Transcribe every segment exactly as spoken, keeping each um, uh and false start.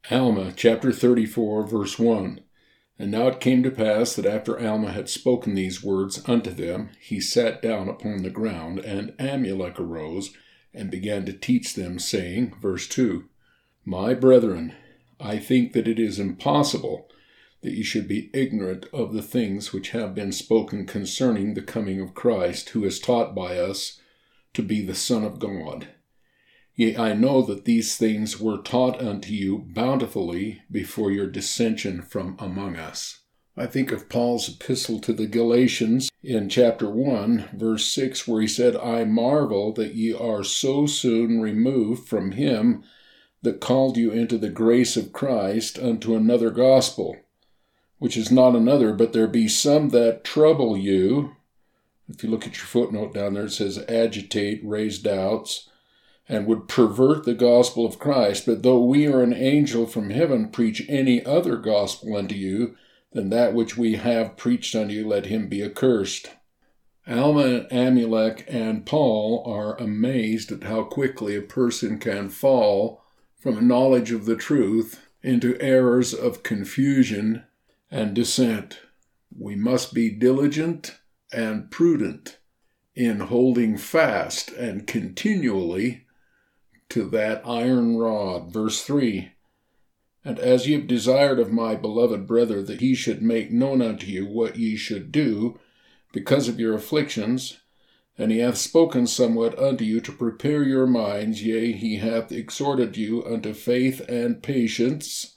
Alma, chapter thirty-four, verse one. And now it came to pass that after Alma had spoken these words unto them, he sat down upon the ground, and Amulek arose, and began to teach them, saying, verse two, My brethren, I think that it is impossible that ye should be ignorant of the things which have been spoken concerning the coming of Christ, who is taught by us to be the Son of God. Yea, I know that these things were taught unto you bountifully before your dissension from among us. I think of Paul's epistle to the Galatians in chapter one, verse six, where he said, I marvel that ye are so soon removed from him that called you into the grace of Christ unto another gospel, which is not another, but there be some that trouble you. If you look at your footnote down there, it says agitate, raise doubts, and would pervert the gospel of Christ. But though we are an angel from heaven preach any other gospel unto you than that which we have preached unto you, let him be accursed. Alma, Amulek, and Paul are amazed at how quickly a person can fall from a knowledge of the truth into errors of confusion and dissent. We must be diligent and prudent in holding fast and continually to that iron rod. Verse three, And as ye have desired of my beloved brother that he should make known unto you what ye should do, because of your afflictions, and he hath spoken somewhat unto you to prepare your minds, yea, he hath exhorted you unto faith and patience,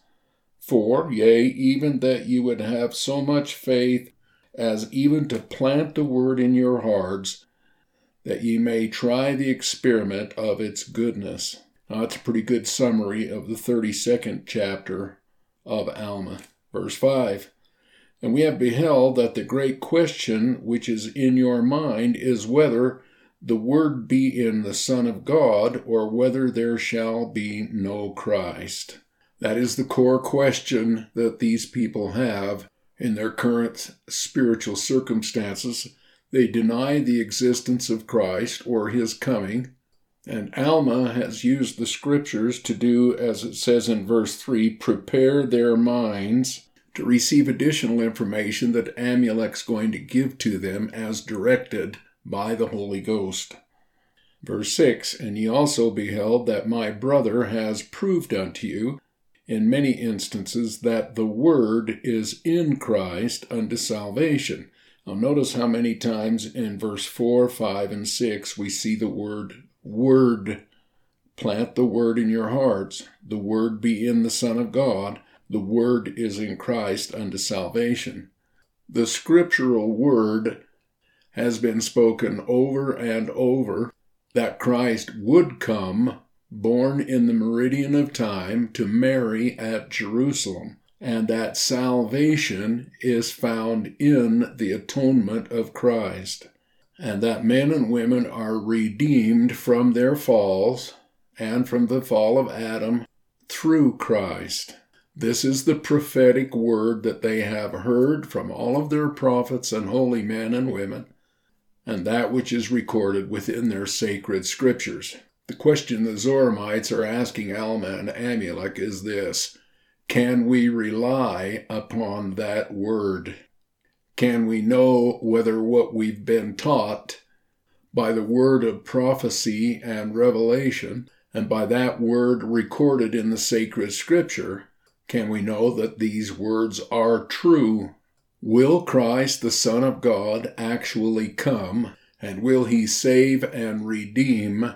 for, yea, even that ye would have so much faith as even to plant the word in your hearts, that ye may try the experiment of its goodness. Now, that's a pretty good summary of the thirty-second chapter of Alma. Verse five, And we have beheld that the great question which is in your mind is whether the word be in the Son of God, or whether there shall be no Christ. That is the core question that these people have in their current spiritual circumstances. They deny the existence of Christ or his coming, and Alma has used the scriptures to do, as it says in verse three, prepare their minds to receive additional information that Amulek's going to give to them as directed by the Holy Ghost. Verse six, And ye also beheld that my brother has proved unto you in many instances that the word is in Christ unto salvation. Now notice how many times in verse four, five, and six we see the word word. Plant the word in your hearts. The word be in the Son of God. The word is in Christ unto salvation. The scriptural word has been spoken over and over that Christ would come, born in the meridian of time, to Mary at Jerusalem, and that salvation is found in the atonement of Christ, and that men and women are redeemed from their falls and from the fall of Adam through Christ. This is the prophetic word that they have heard from all of their prophets and holy men and women, and that which is recorded within their sacred scriptures. The question the Zoramites are asking Alma and Amulek is this: can we rely upon that word? Can we know whether what we've been taught by the word of prophecy and revelation, and by that word recorded in the sacred scripture, can we know that these words are true? Will Christ, the Son of God, actually come, and will he save and redeem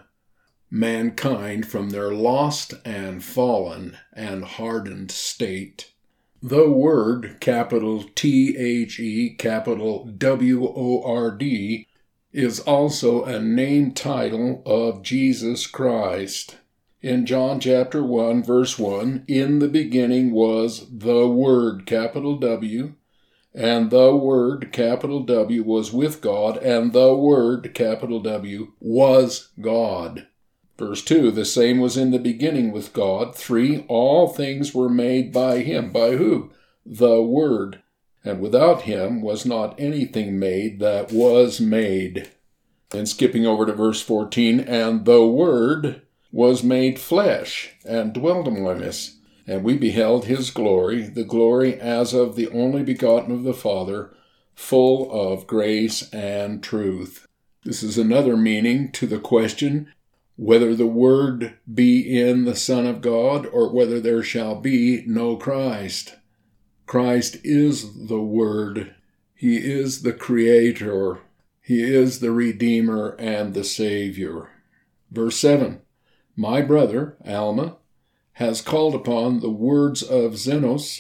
mankind from their lost and fallen and hardened state? The word, capital T H E, capital W O R D, is also a name title of Jesus Christ. In John chapter one, verse one, in the beginning was the Word, capital W, and the Word, capital W, was with God, and the Word, capital W, was God. Verse two, the same was in the beginning with God. Three, all things were made by him. By who? The Word. And without him was not anything made that was made. And skipping over to verse fourteen, and the Word was made flesh and dwelt among us, And we beheld his glory, the glory as of the only begotten of the Father, full of grace and truth. This is another meaning to the question whether the Word be in the Son of God or whether there shall be no Christ. Christ is the Word. He is the Creator. He is the Redeemer and the Savior. Verse seven, my brother, Alma, has called upon the words of Zenos,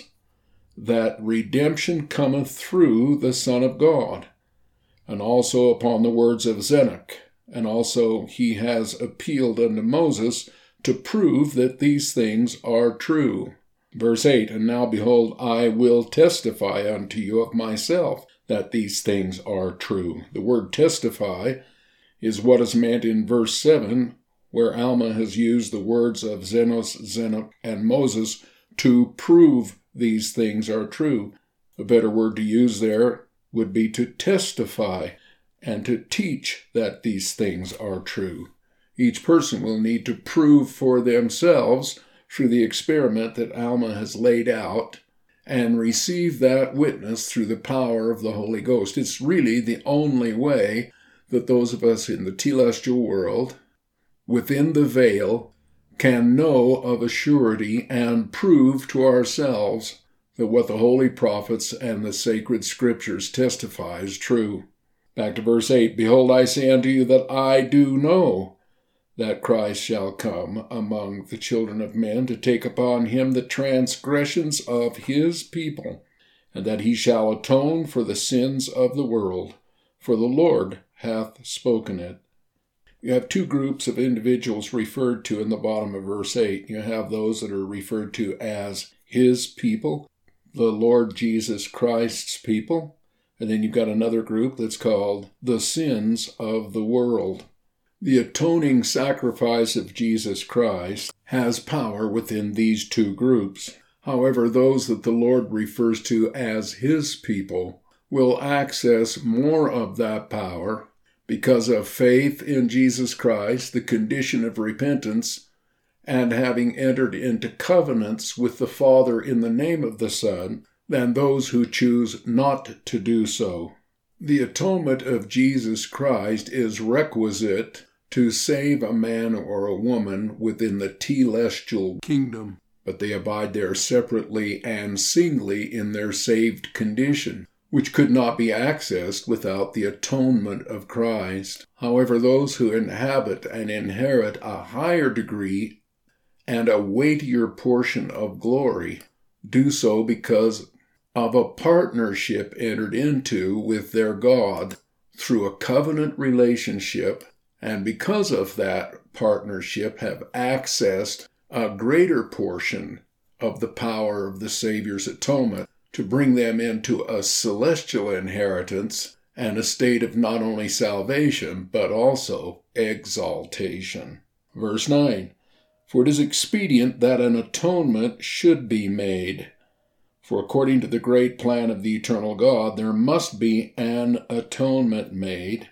that redemption cometh through the Son of God, and also upon the words of Zenoch, and also he has appealed unto Moses to prove that these things are true. Verse eight, and now behold, I will testify unto you of myself that these things are true. The word testify is what is meant in verse seven, where Alma has used the words of Zenos, Zenoch, and Moses to prove these things are true. A better word to use there would be to testify and to teach that these things are true. Each person will need to prove for themselves through the experiment that Alma has laid out and receive that witness through the power of the Holy Ghost. It's really the only way that those of us in the telestial world, within the veil, can know of a surety and prove to ourselves that what the holy prophets and the sacred scriptures testify is true. Back to verse eight, behold, I say unto you that I do know that Christ shall come among the children of men to take upon him the transgressions of his people, and that he shall atone for the sins of the world, for the Lord hath spoken it. You have two groups of individuals referred to in the bottom of verse eight. You have those that are referred to as his people, the Lord Jesus Christ's people, and then you've got another group that's called the sins of the world. The atoning sacrifice of Jesus Christ has power within these two groups. However, those that the Lord refers to as his people will access more of that power because of faith in Jesus Christ, the condition of repentance, and having entered into covenants with the Father in the name of the Son, than those who choose not to do so. The atonement of Jesus Christ is requisite to save a man or a woman within the telestial kingdom, but they abide there separately and singly in their saved condition, which could not be accessed without the atonement of Christ. However, those who inhabit and inherit a higher degree and a weightier portion of glory do so because of a partnership entered into with their God through a covenant relationship, and because of that partnership have accessed a greater portion of the power of the Savior's atonement to bring them into a celestial inheritance and a state of not only salvation, but also exaltation. Verse nine, for it is expedient that an atonement should be made. For according to the great plan of the eternal God, there must be an atonement made,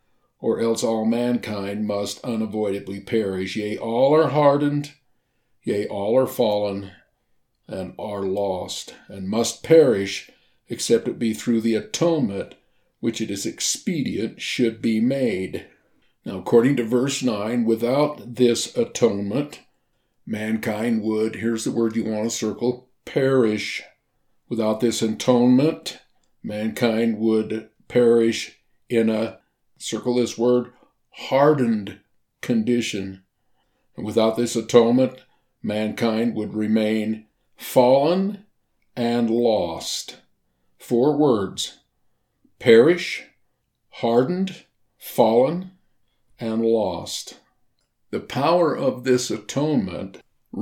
or else all mankind must unavoidably perish. Yea, all are hardened, yea, all are fallen, and are lost, and must perish, except it be through the atonement which it is expedient should be made. Now, according to verse nine, without this atonement, mankind would, here's the word you want to circle, perish. Without this atonement, mankind would perish in a, circle this word, hardened condition. And without this atonement, mankind would remain fallen and lost. Four words: perish, hardened, fallen, and lost. The power of this atonement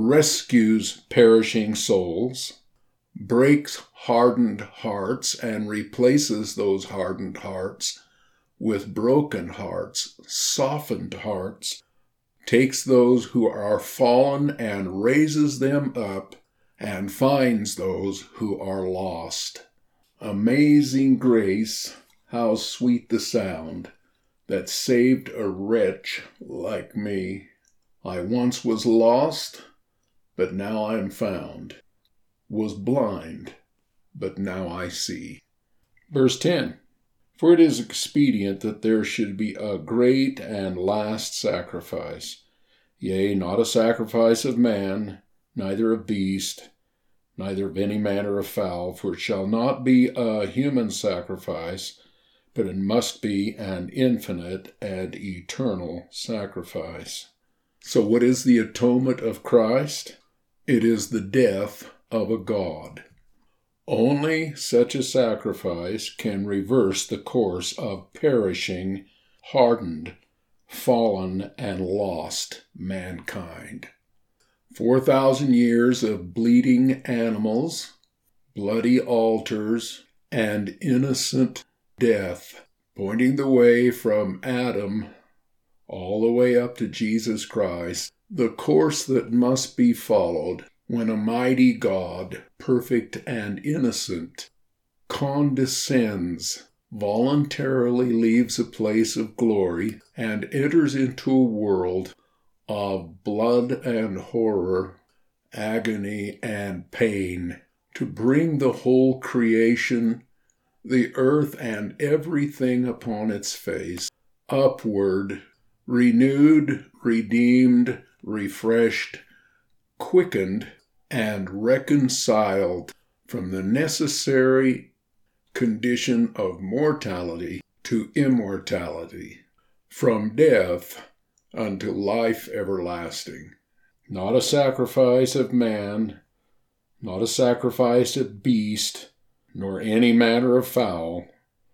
rescues perishing souls, breaks hardened hearts and replaces those hardened hearts with broken hearts, softened hearts, takes those who are fallen and raises them up, and finds those who are lost. Amazing grace, how sweet the sound that saved a wretch like me. I once was lost, but now I am found, was blind, but now I see. Verse ten, for it is expedient that there should be a great and last sacrifice, yea, not a sacrifice of man, neither of beast, neither of any manner of fowl, for it shall not be a human sacrifice, but it must be an infinite and eternal sacrifice. So what is the atonement of Christ? It is the death of a god. Only such a sacrifice can reverse the course of perishing, hardened, fallen, and lost mankind. Four thousand years of bleeding animals, bloody altars, and innocent death, pointing the way from Adam all the way up to Jesus Christ, the course that must be followed when a mighty God, perfect and innocent, condescends, voluntarily leaves a place of glory, and enters into a world of blood and horror, agony and pain, to bring the whole creation, the earth and everything upon its face, upward, renewed, redeemed, refreshed, quickened, and reconciled from the necessary condition of mortality to immortality, from death unto life everlasting. Not a sacrifice of man, not a sacrifice of beast, nor any manner of fowl,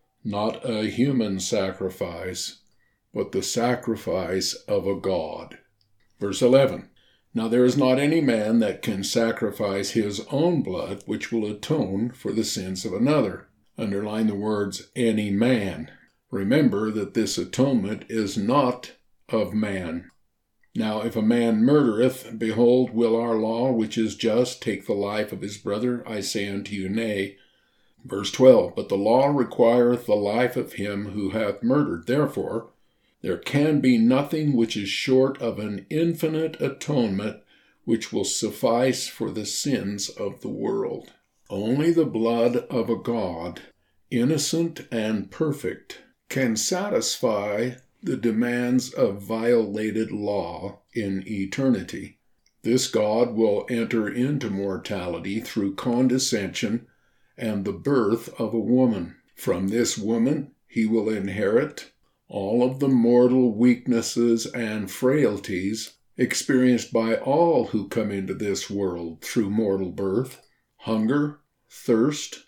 not a human sacrifice, but the sacrifice of a God. Verse eleven, now there is not any man that can sacrifice his own blood, which will atone for the sins of another. Underline the words, any man. Remember that this atonement is not of man. Now if a man murdereth, behold, will our law, which is just, take the life of his brother? I say unto you, nay. Verse twelve, but the law requireth the life of him who hath murdered. Therefore, there can be nothing which is short of an infinite atonement which will suffice for the sins of the world. Only the blood of a God, innocent and perfect, can satisfy the demands of violated law in eternity. This God will enter into mortality through condescension and the birth of a woman. From this woman he will inherit all of the mortal weaknesses and frailties experienced by all who come into this world through mortal birth: hunger, thirst,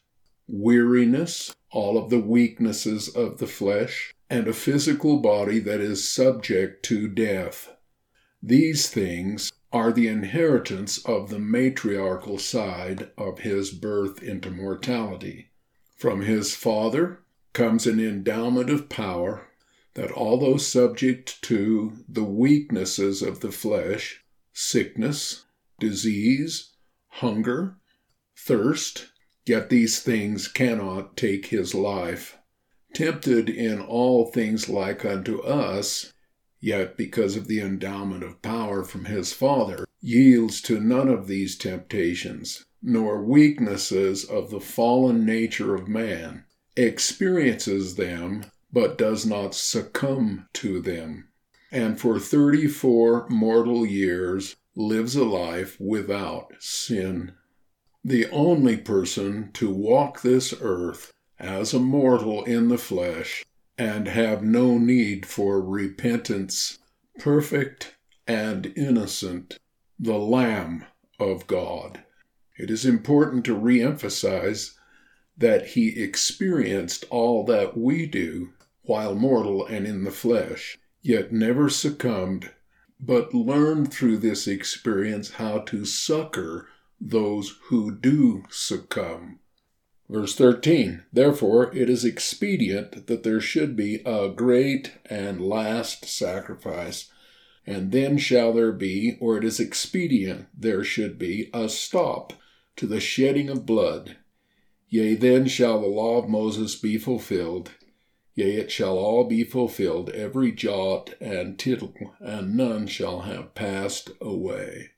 weariness, all of the weaknesses of the flesh, and a physical body that is subject to death. These things are the inheritance of the matriarchal side of his birth into mortality. From his father comes an endowment of power that, although subject to the weaknesses of the flesh, sickness, disease, hunger, thirst, yet these things cannot take his life. Tempted in all things like unto us, yet because of the endowment of power from his Father, yields to none of these temptations, nor weaknesses of the fallen nature of man, experiences them, but does not succumb to them, and for thirty-four mortal years lives a life without sin. The only person to walk this earth as a mortal in the flesh and have no need for repentance, perfect and innocent, the Lamb of God. It is important to re-emphasize that he experienced all that we do while mortal and in the flesh, yet never succumbed, but learned through this experience how to succor those who do succumb. Verse thirteen, therefore it is expedient that there should be a great and last sacrifice, and then shall there be, or it is expedient there should be, a stop to the shedding of blood. Yea, then shall the law of Moses be fulfilled. Yea, it shall all be fulfilled, every jot and tittle, and none shall have passed away.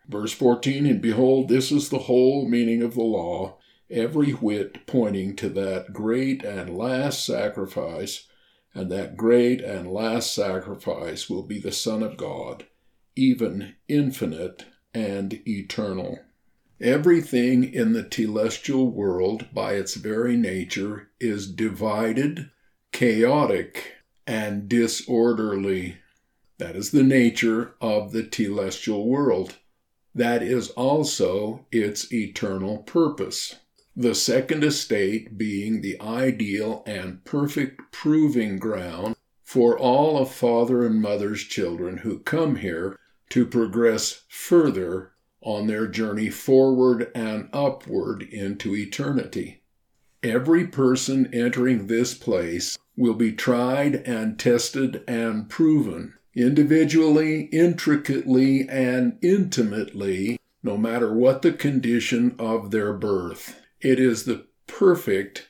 Verse fourteen, and behold, this is the whole meaning of the law, every whit pointing to that great and last sacrifice, and that great and last sacrifice will be the Son of God, even infinite and eternal. Everything in the telestial world, by its very nature, is divided, chaotic, and disorderly. That is the nature of the telestial world. That is also its eternal purpose. The second estate being the ideal and perfect proving ground for all of Father and Mother's children who come here to progress further on their journey forward and upward into eternity. Every person entering this place will be tried and tested and proven, individually, intricately, and intimately, no matter what the condition of their birth. It is the perfect,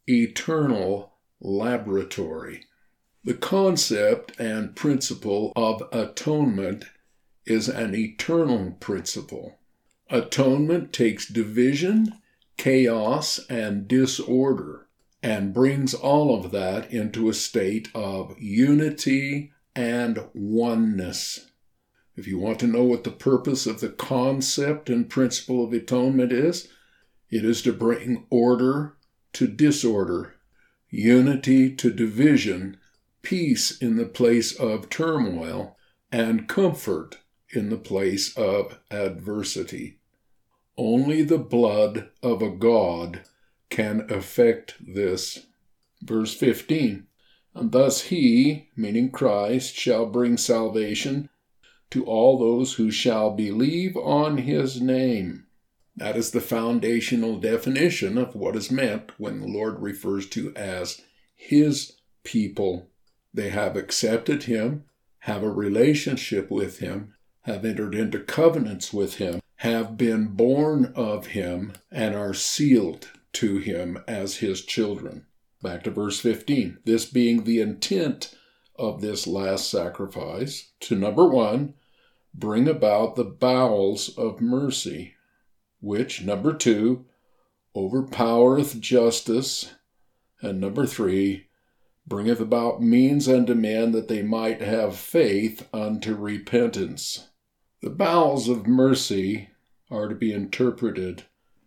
eternal laboratory. The concept and principle of atonement is an eternal principle. Atonement takes division, chaos, and disorder, and brings all of that into a state of unity and oneness. If you want to know what the purpose of the concept and principle of atonement is, it is to bring order to disorder, unity to division, peace in the place of turmoil, and comfort in the place of adversity. Only the blood of a God can effect this. Verse fifteen, and thus he, meaning Christ, shall bring salvation to all those who shall believe on his name. That is the foundational definition of what is meant when the Lord refers to as his people. They have accepted him, have a relationship with him, have entered into covenants with him, have been born of him, and are sealed to him as his children. Back to verse fifteen. This being the intent of this last sacrifice, to number one, bring about the bowels of mercy, which, number two, overpowereth justice, and number three, bringeth about means unto men that they might have faith unto repentance. The bowels of mercy are to be interpreted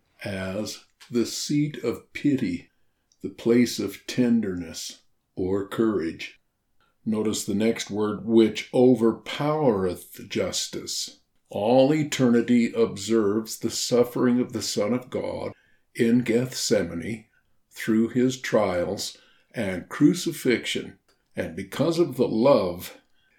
as the seat of pity, the place of tenderness or courage. Notice the next word, which overpowereth justice. All eternity observes the suffering of the Son of God in Gethsemane through his trials and crucifixion, and because of the love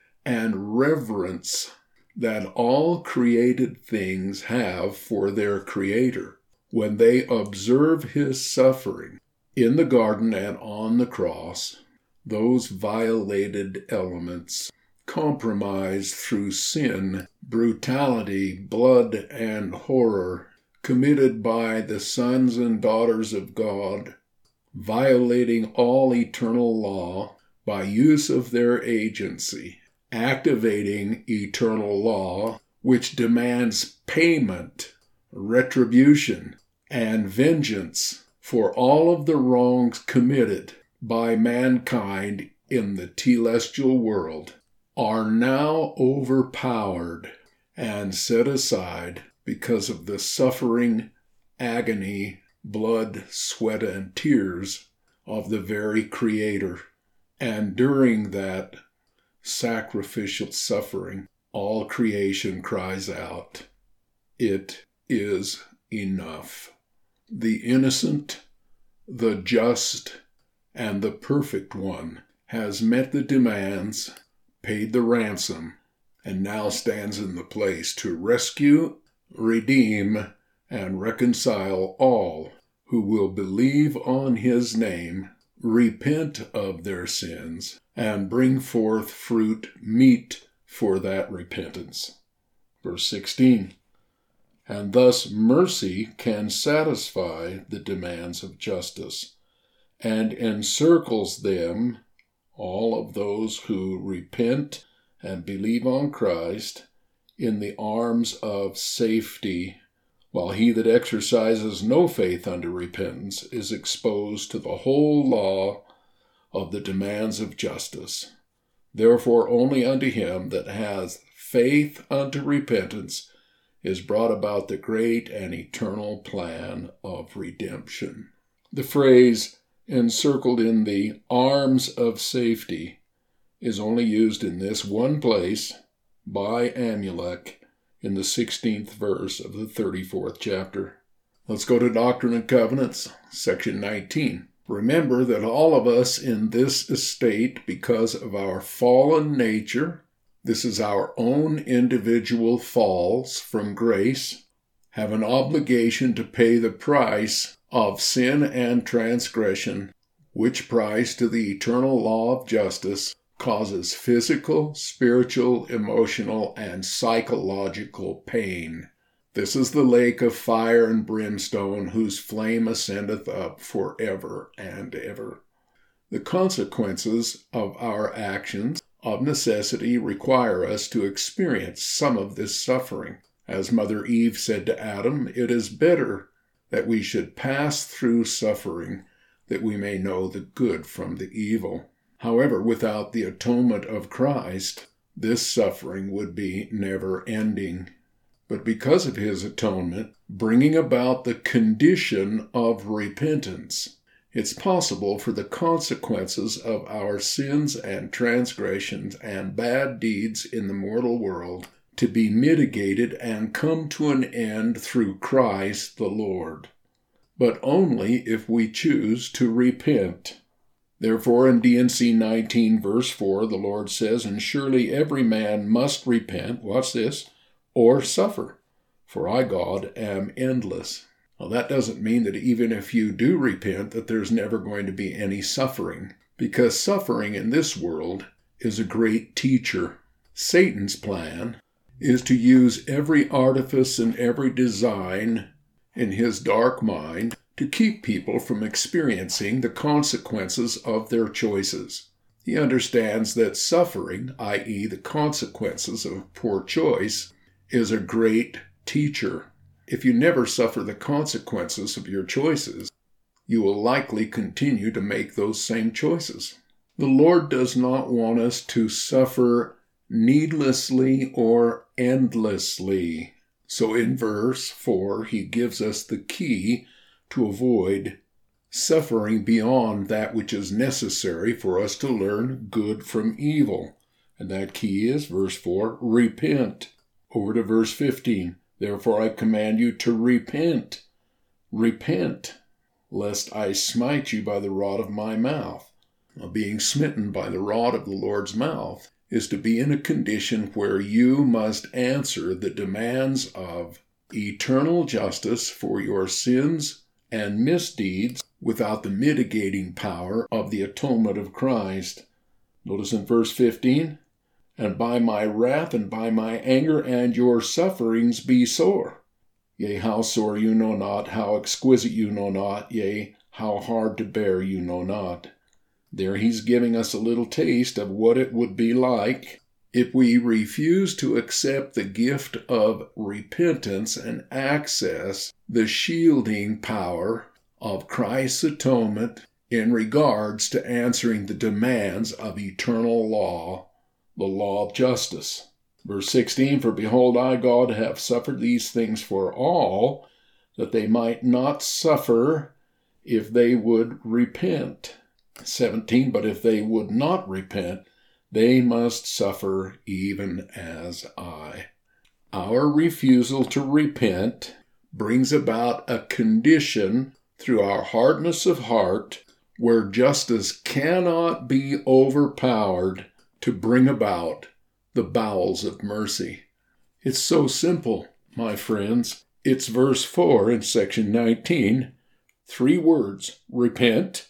and reverence that all created things have for their Creator, when they observe his suffering in the garden and on the cross, those violated elements, compromised through sin, brutality, blood, and horror, committed by the sons and daughters of God, violating all eternal law by use of their agency, activating eternal law, which demands payment, retribution, and vengeance for all of the wrongs committed by mankind in the telestial world, are now overpowered and set aside because of the suffering, agony, blood, sweat, and tears of the very Creator. And during that sacrificial suffering, all creation cries out, "It is enough." The innocent, the just, and the perfect one has met the demands, paid the ransom, and now stands in the place to rescue, redeem, and reconcile all who will believe on his name, repent of their sins, and bring forth fruit meet for that repentance. Verse sixteen, and thus mercy can satisfy the demands of justice, and encircles them, all of those who repent and believe on Christ, in the arms of safety, while he that exercises no faith unto repentance is exposed to the whole law of the demands of justice. Therefore only unto him that has faith unto repentance is brought about the great and eternal plan of redemption. The phrase encircled in the arms of safety is only used in this one place by Amulek in the sixteenth verse of the thirty-fourth chapter. Let's go to Doctrine and Covenants, section nineteen. Remember that all of us in this estate, because of our fallen nature, this is our own individual falls from grace, have an obligation to pay the price of sin and transgression, which price to the eternal law of justice causes physical, spiritual, emotional, and psychological pain. This is the lake of fire and brimstone, whose flame ascendeth up for ever and ever. The consequences of our actions of necessity require us to experience some of this suffering. As Mother Eve said to Adam, it is better that we should pass through suffering, that we may know the good from the evil. However, without the atonement of Christ, this suffering would be never-ending. But because of his atonement, bringing about the condition of repentance, it's possible for the consequences of our sins and transgressions and bad deeds in the mortal world to be mitigated and come to an end through Christ the Lord, but only if we choose to repent. Therefore, in D and C nineteen, verse four, the Lord says, "And surely every man must repent," watch this, "or suffer, for I, God, am endless." Well, that doesn't mean that even if you do repent, that there's never going to be any suffering, because suffering in this world is a great teacher. Satan's plan is to use every artifice and every design in his dark mind to keep people from experiencing the consequences of their choices. He understands that suffering, that is the consequences of poor choice, is a great teacher. If you never suffer the consequences of your choices, you will likely continue to make those same choices. The Lord does not want us to suffer needlessly or endlessly. So in verse four, he gives us the key to avoid suffering beyond that which is necessary for us to learn good from evil. And that key is, verse four, repent. Over to verse fifteen. Therefore I command you to repent. Repent, lest I smite you by the rod of my mouth. Now, being smitten by the rod of the Lord's mouth is to be in a condition where you must answer the demands of eternal justice for your sins and misdeeds without the mitigating power of the atonement of Christ. Notice in verse fifteen, "And by my wrath and by my anger and your sufferings be sore. Yea, how sore you know not, how exquisite you know not, yea, how hard to bear you know not." There he's giving us a little taste of what it would be like if we refuse to accept the gift of repentance and access the shielding power of Christ's atonement in regards to answering the demands of eternal law, the law of justice. Verse sixteen, "For behold, I, God, have suffered these things for all, that they might not suffer if they would repent." seventeen, "But if they would not repent, they must suffer even as I." Our refusal to repent brings about a condition through our hardness of heart where justice cannot be overpowered to bring about the bowels of mercy. It's so simple, my friends. It's verse four in section nineteen. Three words: repent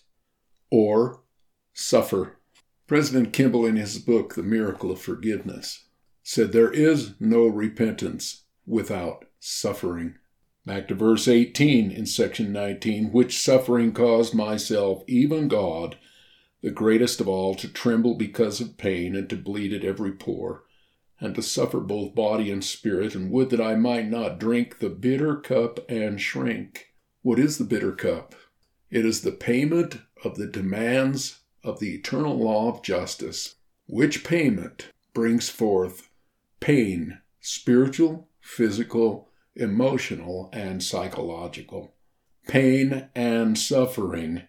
or suffer. President Kimball, in his book, The Miracle of Forgiveness, said there is no repentance without suffering. Back to verse eighteen in section nineteen, "Which suffering caused myself, even God, the greatest of all, to tremble because of pain and to bleed at every pore. and to suffer both body and spirit, and would that I might not drink the bitter cup and shrink. What is the bitter cup? It is the payment of the demands of the eternal law of justice, which payment brings forth pain, spiritual, physical, emotional, and psychological. Pain and suffering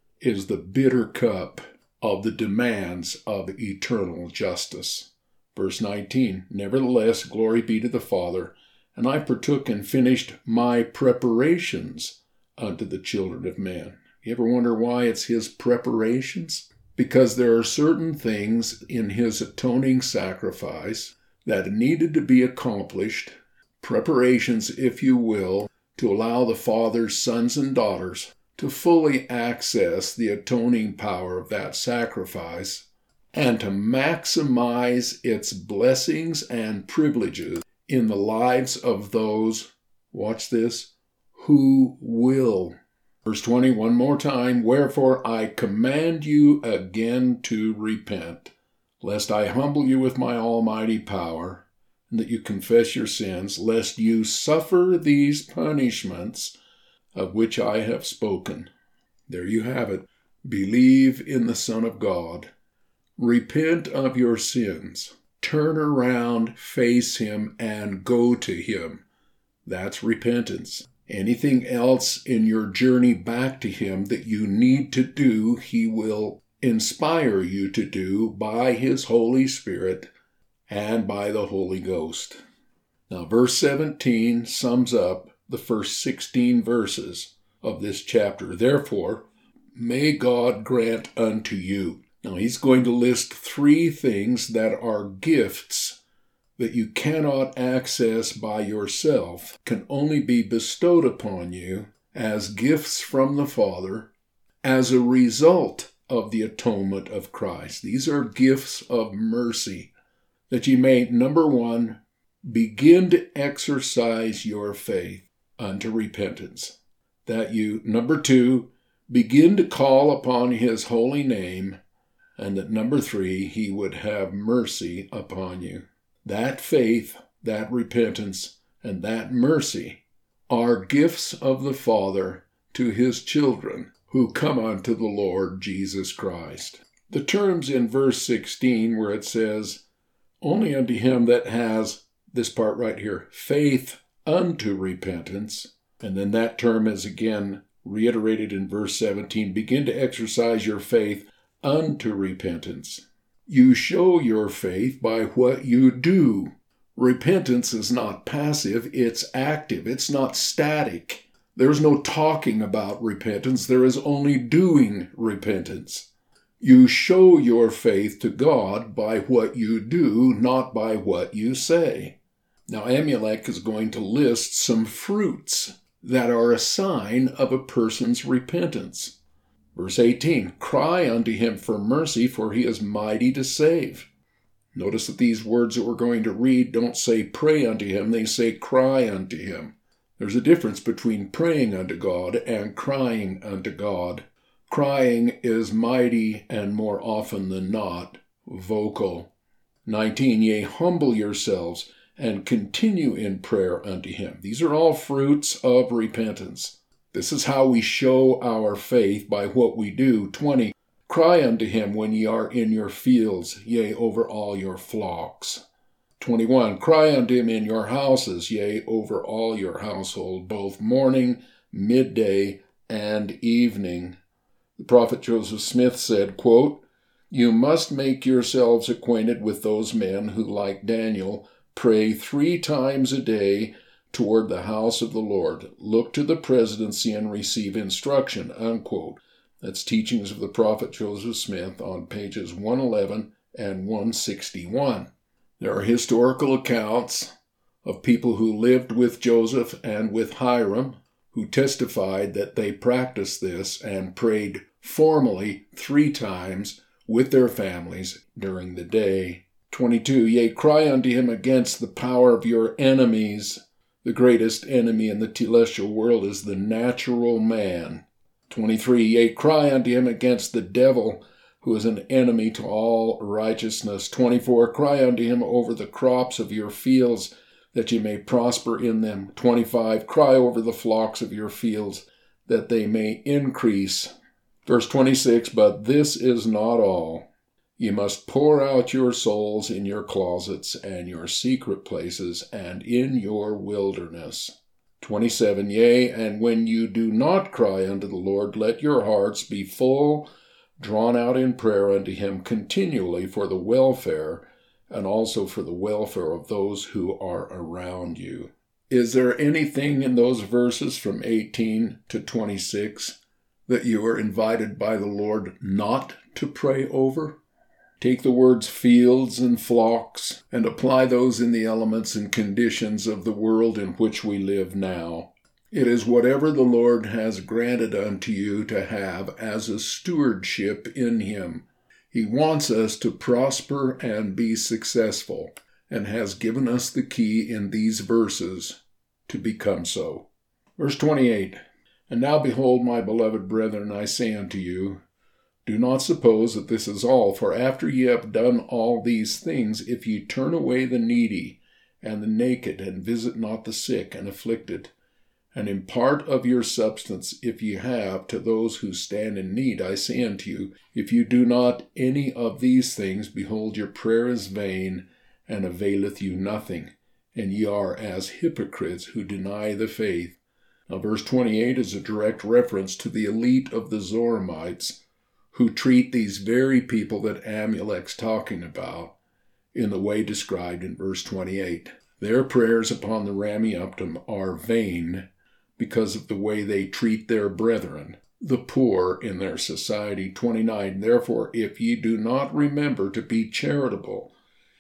is the bitter cup of the demands of eternal justice. Verse nineteen, Nevertheless, glory be to the Father, and I partook and finished my preparations unto the children of men. You ever wonder why it's his preparations? Because there are certain things in his atoning sacrifice that needed to be accomplished, preparations, if you will, to allow the Father's sons and daughters to fully access the atoning power of that sacrifice and to maximize its blessings and privileges in the lives of those, watch this, who will. Verse twenty, one more time, Wherefore I command you again to repent, lest I humble you with my almighty power, and that you confess your sins, lest you suffer these punishments of which I have spoken. There you have it. Believe in the Son of God. Repent of your sins. Turn around, face him, and go to him. That's repentance. Anything else in your journey back to him that you need to do, he will inspire you to do by his Holy Spirit and by the Holy Ghost. Now, verse seventeen sums up the first sixteen verses of this chapter. Therefore, may God grant unto you. Now, he's going to list three things that are gifts that you cannot access by yourself, can only be bestowed upon you as gifts from the Father as a result of the atonement of Christ. These are gifts of mercy, that ye may, number one, begin to exercise your faith unto repentance. That you, number two, begin to call upon his holy name, and that number three, he would have mercy upon you. That faith, that repentance, and that mercy are gifts of the Father to his children who come unto the Lord Jesus Christ. The terms in verse sixteen where it says, only unto him that has, this part right here, faith unto repentance, and then that term is again reiterated in verse seventeen, begin to exercise your faith unto repentance. You show your faith by what you do. Repentance is not passive, it's active, it's not static. There's no talking about repentance, there is only doing repentance. You show your faith to God by what you do, not by what you say. Now, Amulek is going to list some fruits that are a sign of a person's repentance. Verse eighteen, cry unto him for mercy, for he is mighty to save. Notice that these words that we're going to read don't say pray unto him, they say cry unto him. There's a difference between praying unto God and crying unto God. Crying is mighty and more often than not vocal. nineteen, yea, humble yourselves and continue in prayer unto him. These are all fruits of repentance. This is how we show our faith, by what we do. twenty, cry unto him when ye are in your fields, yea, over all your flocks. twenty-one, cry unto him in your houses, yea, over all your household, both morning, midday, and evening. The prophet Joseph Smith said, quote, you must make yourselves acquainted with those men who, like Daniel, pray three times a day toward the house of the Lord. Look to the presidency and receive instruction, unquote. That's Teachings of the Prophet Joseph Smith on pages one eleven and one sixty-one. There are historical accounts of people who lived with Joseph and with Hiram who testified that they practiced this and prayed formally three times with their families during the day. twenty-two, yea, cry unto him against the power of your enemies. The greatest enemy in the telestial world is the natural man. twenty-three, yea, cry unto him against the devil, who is an enemy to all righteousness. twenty-four, cry unto him over the crops of your fields, that ye may prosper in them. twenty-five, cry over the flocks of your fields, that they may increase. Verse twenty-six, but this is not all. Ye must pour out your souls in your closets and your secret places and in your wilderness. twenty-seven, yea, and when you do not cry unto the Lord, let your hearts be full, drawn out in prayer unto him continually for the welfare and also for the welfare of those who are around you. Is there anything in those verses from eighteen to twenty-six that you are invited by the Lord not to pray over? Take the words fields and flocks and apply those in the elements and conditions of the world in which we live now. It is whatever the Lord has granted unto you to have as a stewardship in him. He wants us to prosper and be successful, and has given us the key in these verses to become so. Verse twenty-eight, and now behold, my beloved brethren, I say unto you, do not suppose that this is all, for after ye have done all these things, if ye turn away the needy and the naked, and visit not the sick and afflicted, and impart of your substance, if ye have, to those who stand in need, I say unto you, if you do not any of these things, behold, your prayer is vain, and availeth you nothing, and ye are as hypocrites who deny the faith. Now verse twenty-eight is a direct reference to the elite of the Zoramites, who treat these very people that Amulek's talking about in the way described in verse twenty-eight. Their prayers upon the Rameumptom are vain because of the way they treat their brethren, the poor in their society. twenty-nine, therefore, if ye do not remember to be charitable,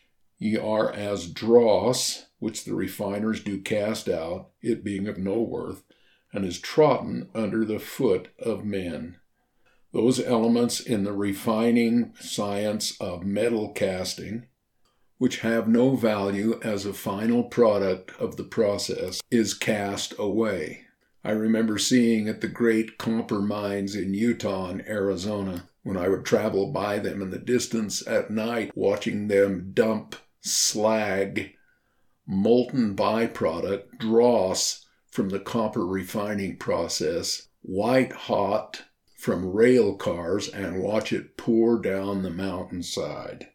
ye are as dross, which the refiners do cast out, it being of no worth, and is trodden under the foot of men. Those elements in the refining science of metal casting, which have no value as a final product of the process, is cast away. I remember seeing at the great copper mines in Utah and Arizona, when I would travel by them in the distance at night, watching them dump slag, molten byproduct, dross from the copper refining process, white hot, from rail cars, and watch it pour down the mountainside,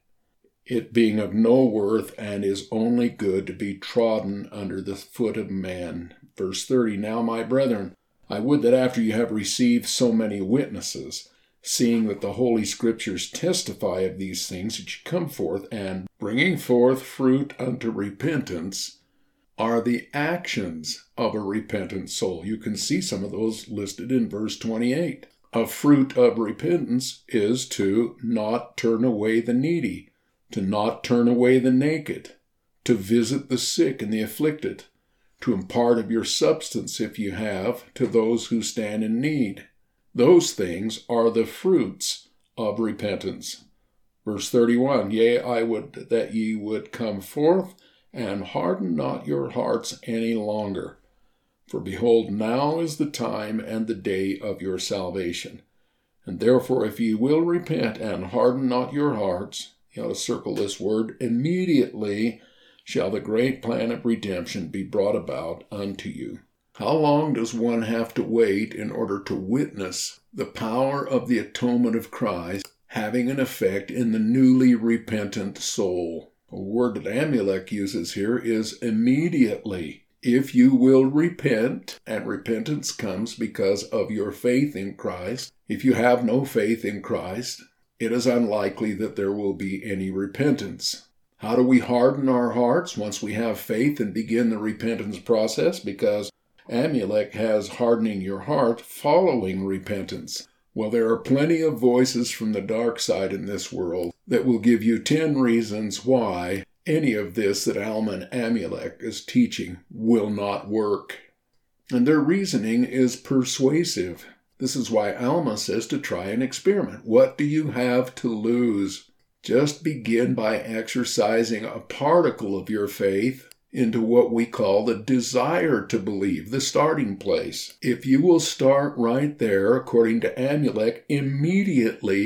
it being of no worth and is only good to be trodden under the foot of man. Verse thirty, now my brethren, I would that after you have received so many witnesses, seeing that the Holy Scriptures testify of these things, that you come forth, and bringing forth fruit unto repentance are the actions of a repentant soul. You can see some of those listed in verse twenty-eight. A fruit of repentance is to not turn away the needy, to not turn away the naked, to visit the sick and the afflicted, to impart of your substance, if you have, to those who stand in need. Those things are the fruits of repentance. Verse thirty-one, yea, I would that ye would come forth, and harden not your hearts any longer. For behold, now is the time and the day of your salvation. And therefore, if ye will repent and harden not your hearts, you ought to circle this word, immediately shall the great plan of redemption be brought about unto you. How long does one have to wait in order to witness the power of the atonement of Christ having an effect in the newly repentant soul? A word that Amulek uses here is immediately. If you will repent, and repentance comes because of your faith in Christ. If you have no faith in Christ, it is unlikely that there will be any repentance. How do we harden our hearts once we have faith and begin the repentance process? Because Amulek has hardening your heart following repentance. Well, there are plenty of voices from the dark side in this world that will give you ten reasons why any of this that Alma and Amulek is teaching will not work. And their reasoning is persuasive. This is why Alma says to try an experiment. What do you have to lose? Just begin by exercising a particle of your faith into what we call the desire to believe, the starting place. If you will start right there, according to Amulek, immediately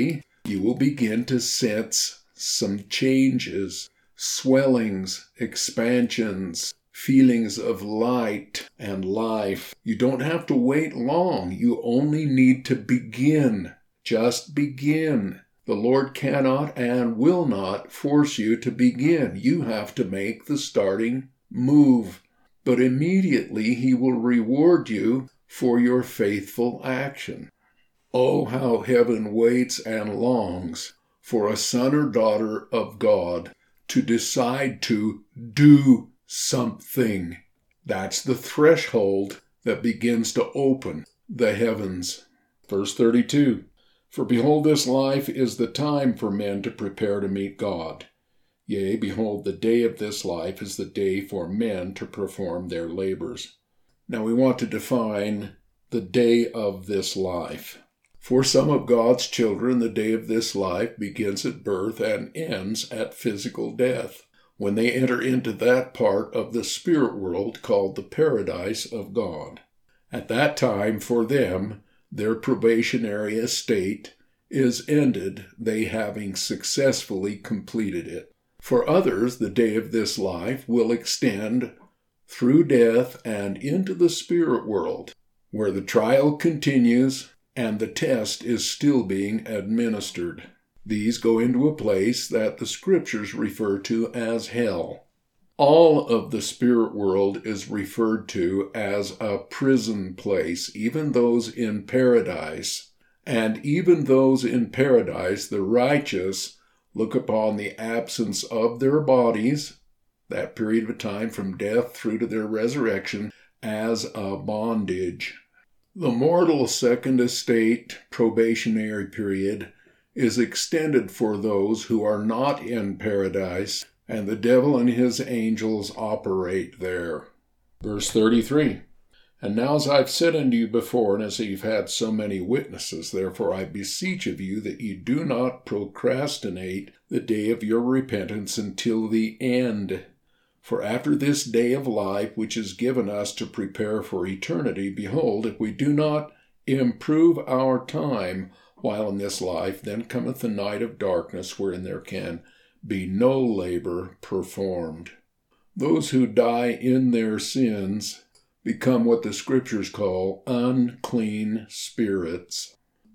you will begin to sense some changes, swellings, expansions, feelings of light and life. You don't have to wait long. You only need to begin. Just begin. The Lord cannot and will not force you to begin. You have to make the starting move. But immediately He will reward you for your faithful action. Oh, how heaven waits and longs for a son or daughter of God to decide to do something. That's the threshold that begins to open the heavens. Verse thirty-two, for behold, this life is the time for men to prepare to meet God. Yea, behold, the day of this life is the day for men to perform their labors. Now we want to define the day of this life. For some of God's children, the day of this life begins at birth and ends at physical death, when they enter into that part of the spirit world called the paradise of God. At that time, for them, their probationary estate is ended, they having successfully completed it. For others, the day of this life will extend through death and into the spirit world, where the trial continues and the test is still being administered. These go into a place that the scriptures refer to as hell. All of the spirit world is referred to as a prison place, even those in paradise. And even those in paradise, the righteous, look upon the absence of their bodies, that period of time from death through to their resurrection, as a bondage. The mortal second estate probationary period is extended for those who are not in paradise, and the devil and his angels operate there. Verse thirty-three, and now as I've said unto you before, and as you've had so many witnesses, therefore I beseech of you that you do not procrastinate the day of your repentance until the end. For after this day of life, which is given us to prepare for eternity, behold, if we do not improve our time while in this life, then cometh the night of darkness, wherein there can be no labor performed. Those who die in their sins become what the scriptures call unclean spirits.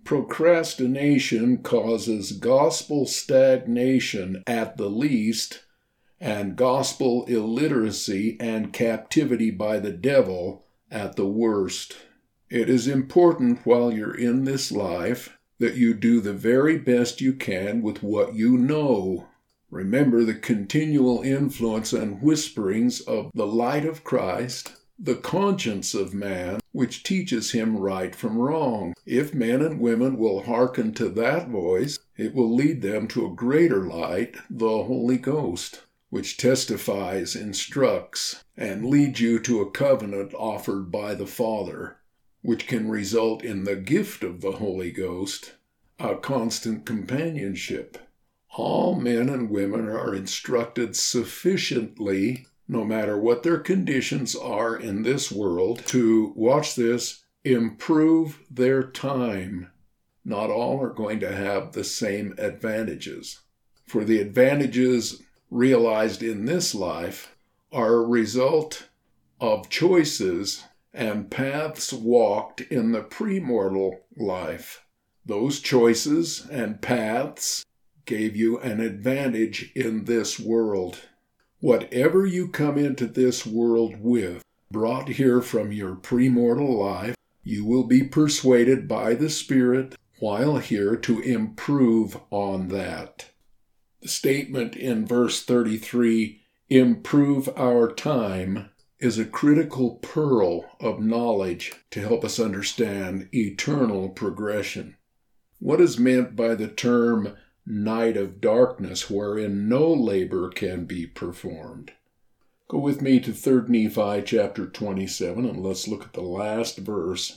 Procrastination causes gospel stagnation at the least, and gospel illiteracy and captivity by the devil at the worst. It is important while you're in this life that you do the very best you can with what you know. Remember the continual influence and whisperings of the light of Christ, the conscience of man, which teaches him right from wrong. If men and women will hearken to that voice, it will lead them to a greater light, the Holy Ghost, which testifies, instructs, and leads you to a covenant offered by the Father, which can result in the gift of the Holy Ghost, a constant companionship. All men and women are instructed sufficiently, no matter what their conditions are in this world, to, watch this, improve their time. Not all are going to have the same advantages. For the advantages realized in this life are a result of choices and paths walked in the premortal life. Those choices and paths gave you an advantage in this world. Whatever you come into this world with, brought here from your premortal life, you will be persuaded by the Spirit while here to improve on that. The statement in verse thirty-three, improve our time, is a critical pearl of knowledge to help us understand eternal progression. What is meant by the term night of darkness, wherein no labor can be performed? Go with me to Third Nephi chapter twenty-seven, and let's look at the last verse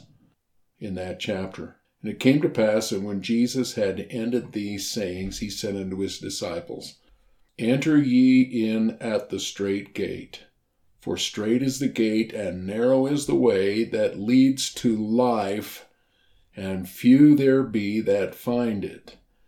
in that chapter. And it came to pass that when Jesus had ended these sayings, he said unto his disciples, enter ye in at the strait gate, for strait is the gate, and narrow is the way that leads to life, and few there be that find it.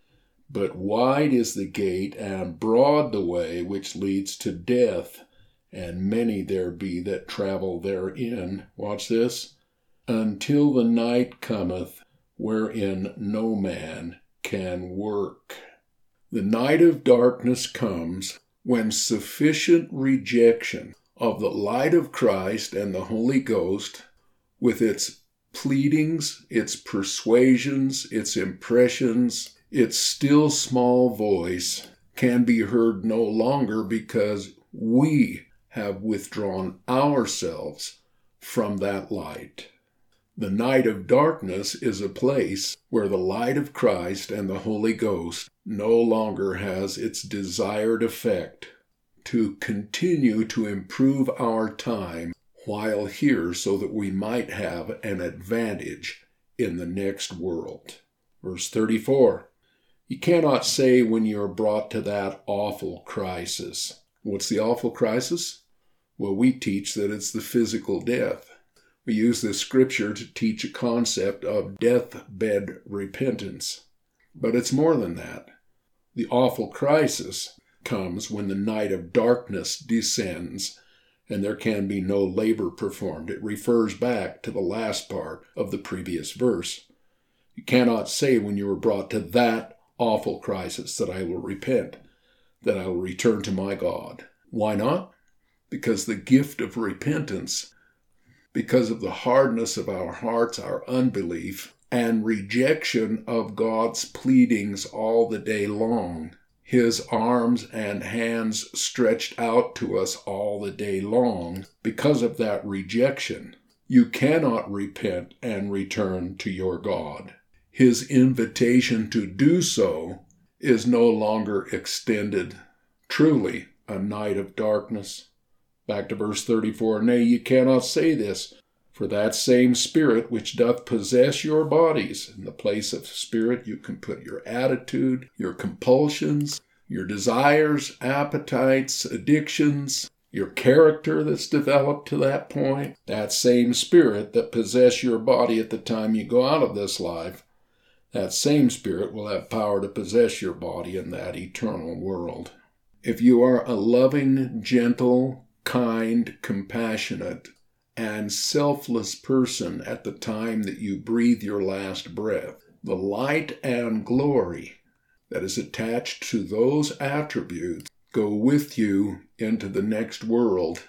But wide is the gate, and broad the way which leads to death, and many there be that travel therein. Watch this. Until the night cometh, wherein no man can work. The night of darkness comes when sufficient rejection of the light of Christ and the Holy Ghost, with its pleadings, its persuasions, its impressions, its still small voice, can be heard no longer because we have withdrawn ourselves from that light. The night of darkness is a place where the light of Christ and the Holy Ghost no longer has its desired effect to continue to improve our time while here so that we might have an advantage in the next world. Verse thirty-four, you cannot say when you are brought to that awful crisis. What's the awful crisis? Well, we teach that it's the physical death. We use this scripture to teach a concept of deathbed repentance. But it's more than that. The awful crisis comes when the night of darkness descends and there can be no labor performed. It refers back to the last part of the previous verse. You cannot say when you are brought to that awful crisis that I will repent, that I will return to my God. Why not? Because the gift of repentance, because of the hardness of our hearts, our unbelief, and rejection of God's pleadings all the day long, His arms and hands stretched out to us all the day long, because of that rejection, you cannot repent and return to your God. His invitation to do so is no longer extended. Truly, a night of darkness. Back to verse thirty-four, nay, you cannot say this, for that same Spirit which doth possess your bodies. In the place of spirit, you can put your attitude, your compulsions, your desires, appetites, addictions, your character that's developed to that point. That same Spirit that possess your body at the time you go out of this life, that same Spirit will have power to possess your body in that eternal world. If you are a loving, gentle, kind, compassionate, and selfless person at the time that you breathe your last breath, the light and glory that is attached to those attributes go with you into the next world,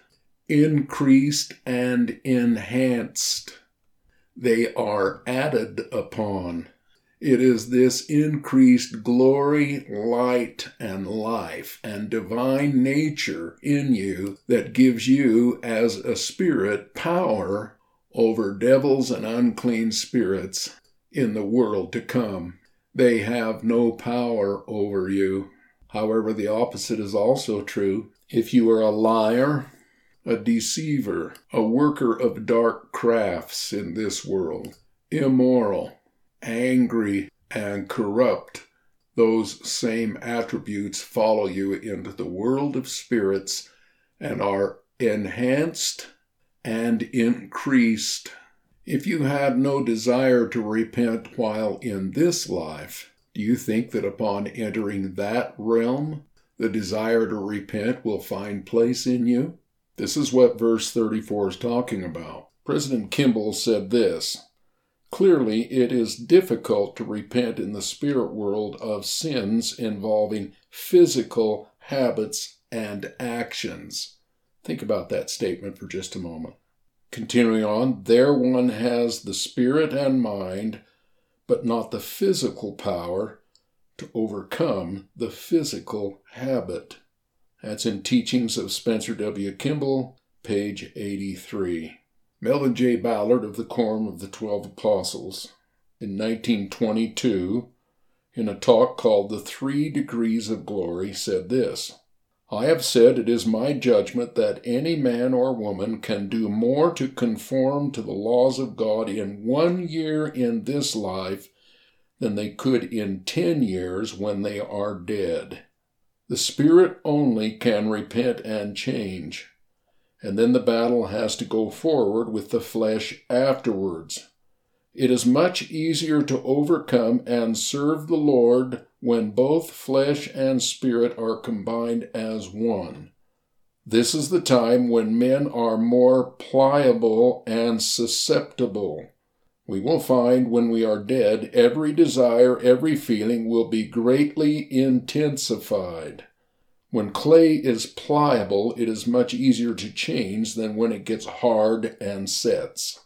increased and enhanced. They are added upon. It is this increased glory, light, and life and divine nature in you that gives you, as a spirit, power over devils and unclean spirits in the world to come. They have no power over you. However, the opposite is also true. If you are a liar, a deceiver, a worker of dark crafts in this world, immoral, angry, and corrupt, those same attributes follow you into the world of spirits and are enhanced and increased. If you had no desire to repent while in this life, do you think that upon entering that realm, the desire to repent will find place in you? This is what verse thirty-four is talking about. President Kimball said this, clearly, it is difficult to repent in the spirit world of sins involving physical habits and actions. Think about that statement for just a moment. Continuing on, there one has the spirit and mind, but not the physical power to overcome the physical habit. That's in Teachings of Spencer W. Kimball, page eighty-three. Melvin J. Ballard of the Quorum of the Twelve Apostles, in nineteen twenty-two, in a talk called The Three Degrees of Glory, said this, I have said it is my judgment that any man or woman can do more to conform to the laws of God in one year in this life than they could in ten years when they are dead. The Spirit only can repent and change, and then the battle has to go forward with the flesh afterwards. It is much easier to overcome and serve the Lord when both flesh and spirit are combined as one. This is the time when men are more pliable and susceptible. We will find when we are dead, every desire, every feeling will be greatly intensified. When clay is pliable, it is much easier to change than when it gets hard and sets.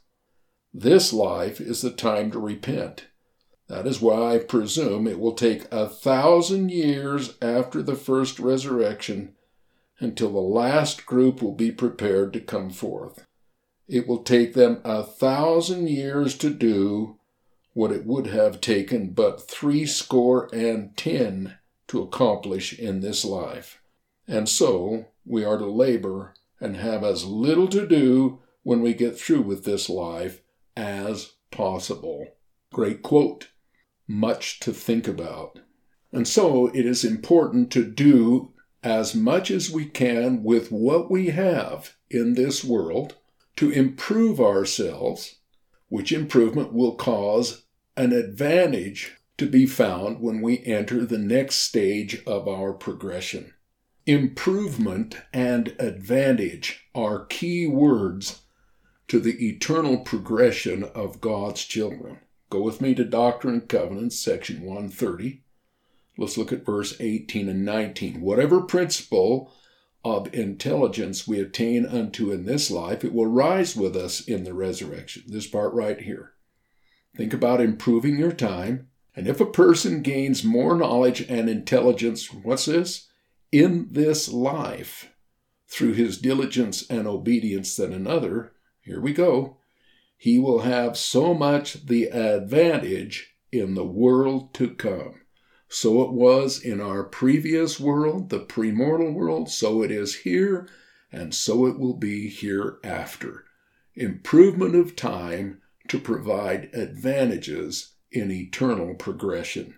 This life is the time to repent. That is why I presume it will take a thousand years after the first resurrection until the last group will be prepared to come forth. It will take them a thousand years to do what it would have taken but three score and ten to accomplish in this life. And so we are to labor and have as little to do when we get through with this life as possible. Great quote. Much to think about. And so it is important to do as much as we can with what we have in this world to improve ourselves, which improvement will cause an advantage to be found when we enter the next stage of our progression. Improvement and advantage are key words to the eternal progression of God's children. Go with me to Doctrine and Covenants, section one thirty. Let's look at verse eighteen and nineteen. Whatever principle of intelligence we attain unto in this life, it will rise with us in the resurrection. This part right here. Think about improving your time. And if a person gains more knowledge and intelligence, what's this? In this life, through his diligence and obedience than another, here we go, he will have so much the advantage in the world to come. So it was in our previous world, the premortal world, so it is here, and so it will be hereafter. Improvement of time to provide advantages in eternal progression.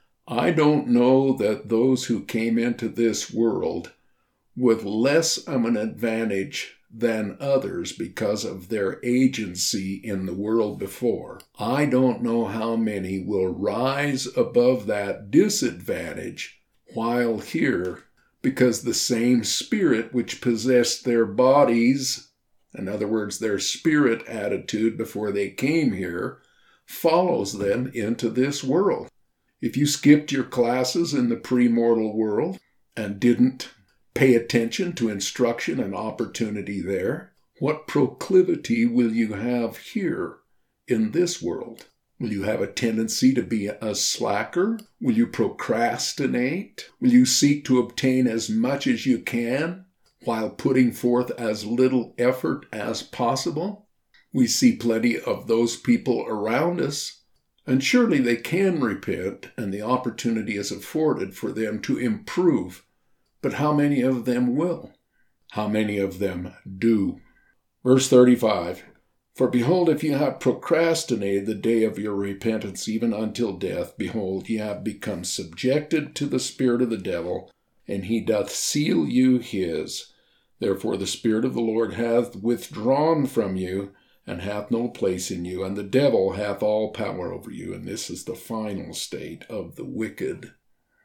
I don't know that those who came into this world with less of an advantage than others because of their agency in the world before. I don't know how many will rise above that disadvantage while here because the same spirit which possessed their bodies, in other words, their spirit attitude before they came here, follows them into this world. If you skipped your classes in the premortal world and didn't pay attention to instruction and opportunity there, what proclivity will you have here in this world? Will you have a tendency to be a slacker? Will you procrastinate? Will you seek to obtain as much as you can while putting forth as little effort as possible? We see plenty of those people around us, and surely they can repent, and the opportunity is afforded for them to improve. But how many of them will? How many of them do? Verse thirty-five, For behold, if ye have procrastinated the day of your repentance even until death, behold, ye have become subjected to the spirit of the devil, and he doth seal you his. Therefore the Spirit of the Lord hath withdrawn from you, and hath no place in you, and the devil hath all power over you. And this is the final state of the wicked.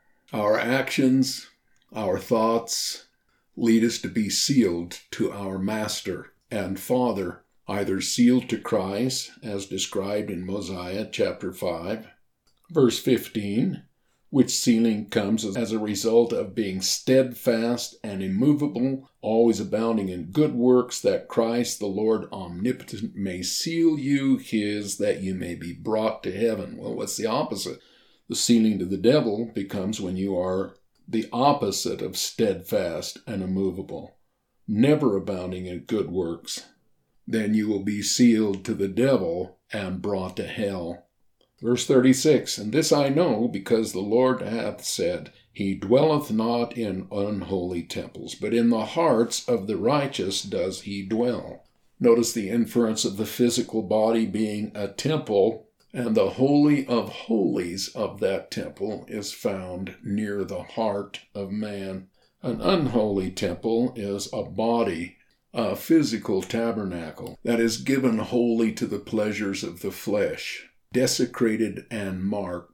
Our actions, our thoughts lead us to be sealed to our Master and Father, either sealed to Christ, as described in Mosiah chapter five, verse fifteen, which sealing comes as a result of being steadfast and immovable, always abounding in good works, that Christ the Lord omnipotent may seal you his, that you may be brought to heaven. Well, what's the opposite? The sealing to the devil becomes when you are the opposite of steadfast and immovable, never abounding in good works. Then you will be sealed to the devil and brought to hell. Verse thirty-six, And this I know, because the Lord hath said, He dwelleth not in unholy temples, but in the hearts of the righteous does he dwell. Notice the inference of the physical body being a temple, and the Holy of Holies of that temple is found near the heart of man. An unholy temple is a body, a physical tabernacle that is given wholly to the pleasures of the flesh, desecrated and marked,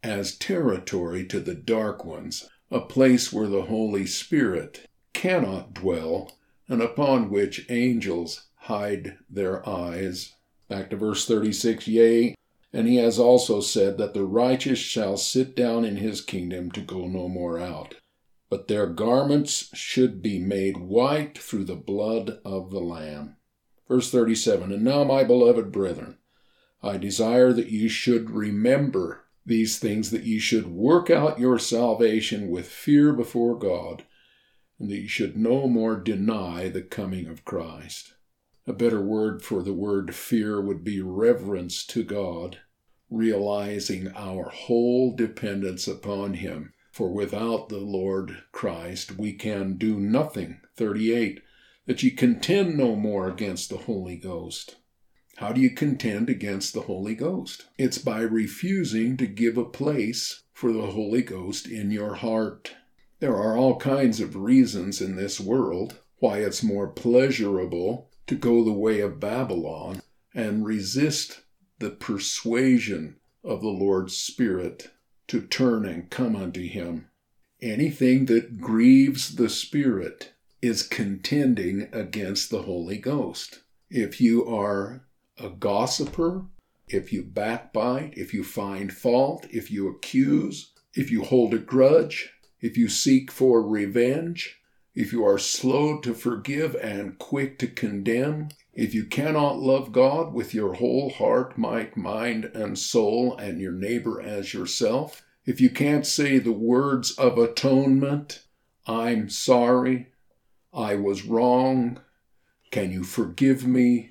as territory to the dark ones, a place where the Holy Spirit cannot dwell, and upon which angels hide their eyes. Back to verse thirty-six, yea, and he has also said that the righteous shall sit down in his kingdom to go no more out. But their garments should be made white through the blood of the Lamb. Verse thirty-seven, and now, my beloved brethren, I desire that you should remember these things, that you should work out your salvation with fear before God, and that you should no more deny the coming of Christ. A better word for the word fear would be reverence to God, realizing our whole dependence upon him. For without the Lord Christ we can do nothing. thirty-eight, that ye contend no more against the Holy Ghost. How do you contend against the Holy Ghost? It's by refusing to give a place for the Holy Ghost in your heart. There are all kinds of reasons in this world why it's more pleasurable to go the way of Babylon and resist the persuasion of the Lord's Spirit to turn and come unto him. Anything that grieves the Spirit is contending against the Holy Ghost. If you are a gossiper, if you backbite, if you find fault, if you accuse, if you hold a grudge, if you seek for revenge, if you are slow to forgive and quick to condemn, if you cannot love God with your whole heart, might, mind, and soul, and your neighbor as yourself, if you can't say the words of atonement, I'm sorry, I was wrong, can you forgive me,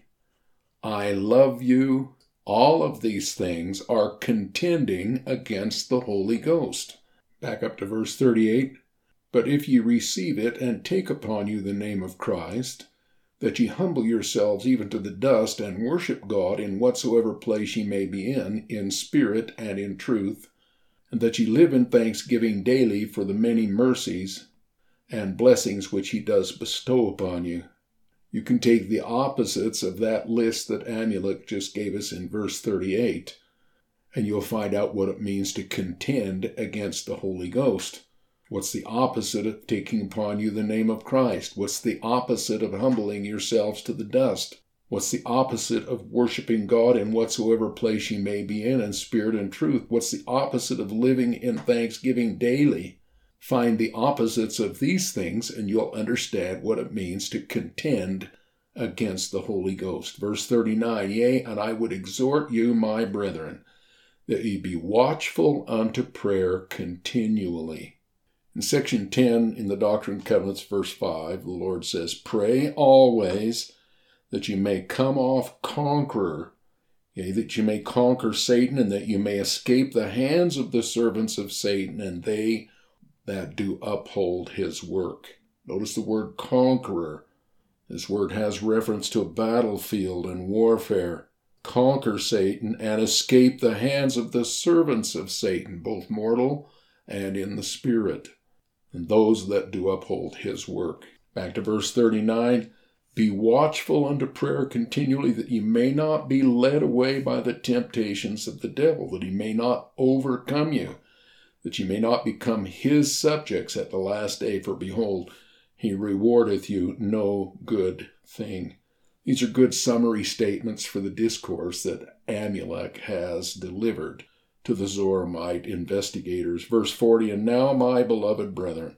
I love you, all of these things are contending against the Holy Ghost. Back up to verse thirty-eight. But if ye receive it and take upon you the name of Christ, that ye humble yourselves even to the dust, and worship God in whatsoever place ye may be in, in spirit and in truth, and that ye live in thanksgiving daily for the many mercies and blessings which he does bestow upon you. You can take the opposites of that list that Amulek just gave us in verse thirty-eight, and you'll find out what it means to contend against the Holy Ghost. What's the opposite of taking upon you the name of Christ? What's the opposite of humbling yourselves to the dust? What's the opposite of worshiping God in whatsoever place you may be in, in spirit and truth? What's the opposite of living in thanksgiving daily? Find the opposites of these things, and you'll understand what it means to contend against the Holy Ghost. Verse thirty-nine, yea, and I would exhort you, my brethren, that ye be watchful unto prayer continually. In section ten, in the Doctrine and Covenants, verse five, the Lord says, pray always that you may come off conqueror, yea, that you may conquer Satan, and that you may escape the hands of the servants of Satan, and they that do uphold his work. Notice the word conqueror. This word has reference to a battlefield and warfare. Conquer Satan and escape the hands of the servants of Satan, both mortal and in the spirit, and those that do uphold his work. Back to verse thirty-nine, be watchful unto prayer continually, that ye may not be led away by the temptations of the devil, that he may not overcome you, that ye may not become his subjects at the last day, for behold, he rewardeth you no good thing. These are good summary statements for the discourse that Amulek has delivered to the Zoramite investigators. Verse forty, and now, my beloved brethren,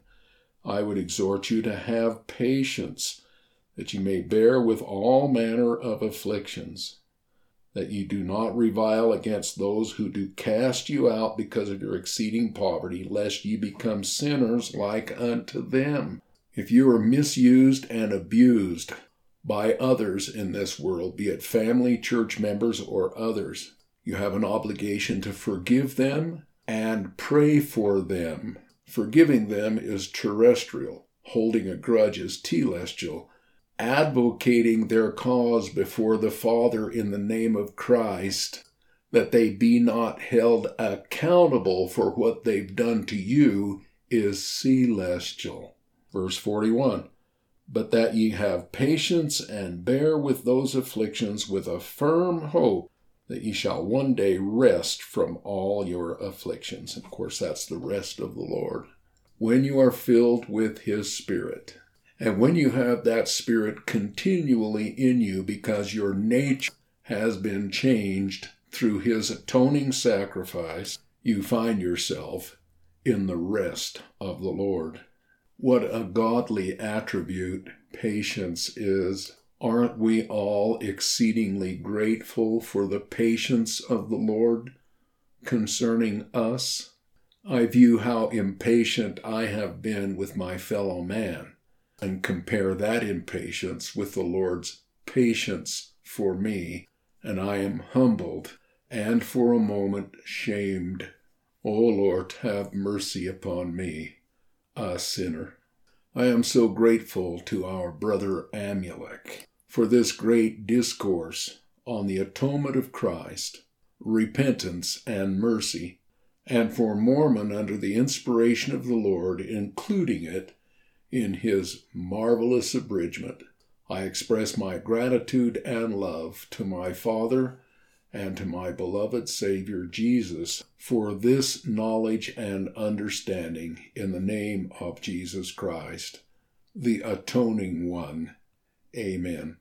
I would exhort you to have patience, that ye may bear with all manner of afflictions, that ye do not revile against those who do cast you out because of your exceeding poverty, lest ye become sinners like unto them. If you are misused and abused by others in this world, be it family, church members, or others, you have an obligation to forgive them and pray for them. Forgiving them is terrestrial. Holding a grudge is telestial. Advocating their cause before the Father in the name of Christ, that they be not held accountable for what they've done to you, is celestial. Verse forty-one, but that ye have patience and bear with those afflictions with a firm hope, that ye shall one day rest from all your afflictions. And of course, that's the rest of the Lord. When you are filled with His Spirit, and when you have that Spirit continually in you because your nature has been changed through His atoning sacrifice, you find yourself in the rest of the Lord. What a godly attribute patience is. Aren't we all exceedingly grateful for the patience of the Lord concerning us? I view how impatient I have been with my fellow man, and compare that impatience with the Lord's patience for me, and I am humbled and for a moment shamed. O Lord, have mercy upon me, a sinner. I am so grateful to our brother Amulek for this great discourse on the atonement of Christ, repentance and mercy, and for Mormon under the inspiration of the Lord, including it in his marvelous abridgment. I express my gratitude and love to my Father and to my beloved Savior Jesus for this knowledge and understanding in the name of Jesus Christ, the Atoning One. Amen.